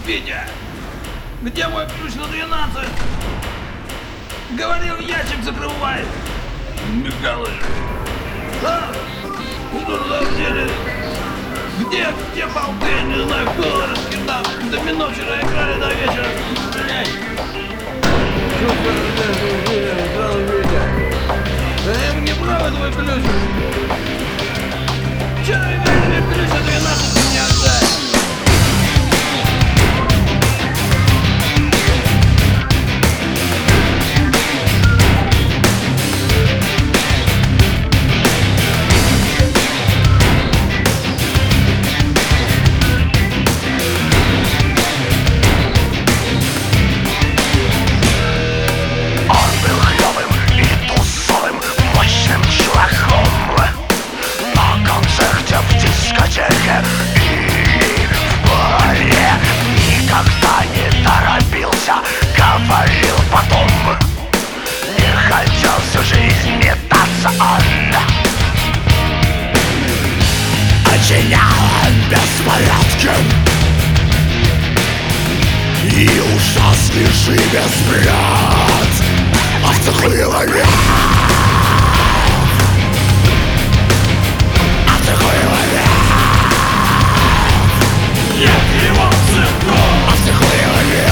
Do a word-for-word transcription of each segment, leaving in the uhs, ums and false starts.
Витя, где мой ключ на двенадцать? Говорил, ящик закрывай. Михалыч. А? Что за деле? Где, где болты? Я не знаю, кто раскидал. Домино вчера играли до вечера. Блять. Да я не брал твой ключ. Че играли ключ на двенадцать мне отдай? Говорил потом, не хотел всю жизнь метаться он. Очинял он беспорядки и ужасный живец брат. Ах ты хуйловец! Ах ты хуйловец! Я его цепну! Ах ты хуйловец!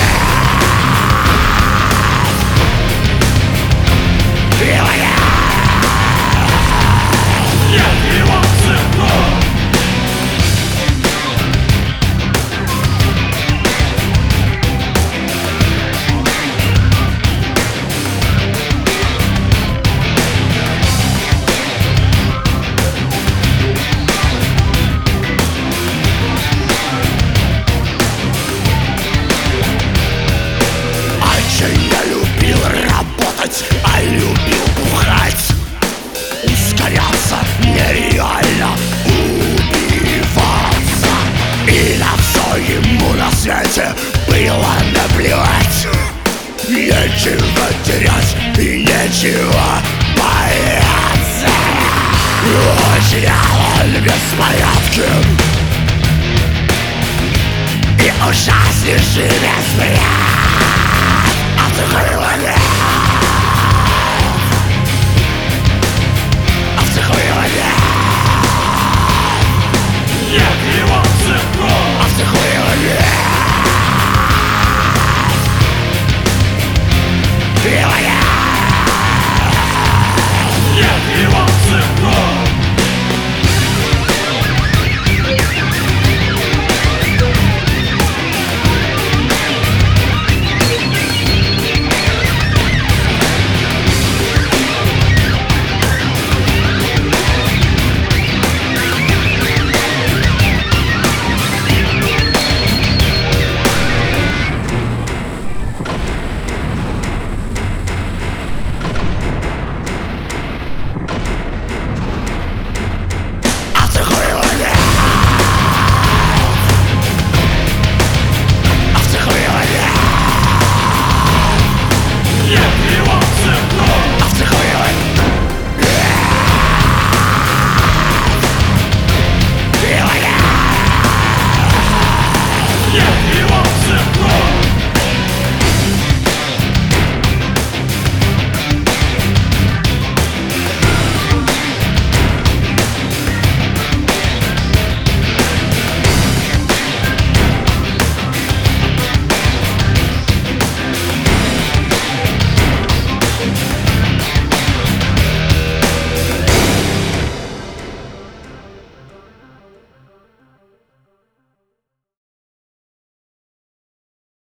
А любил бухать, ускоряться, нереально убиваться. И на все ему на свете было наплевать. Нечего терять и нечего бояться. Очень он беспорядки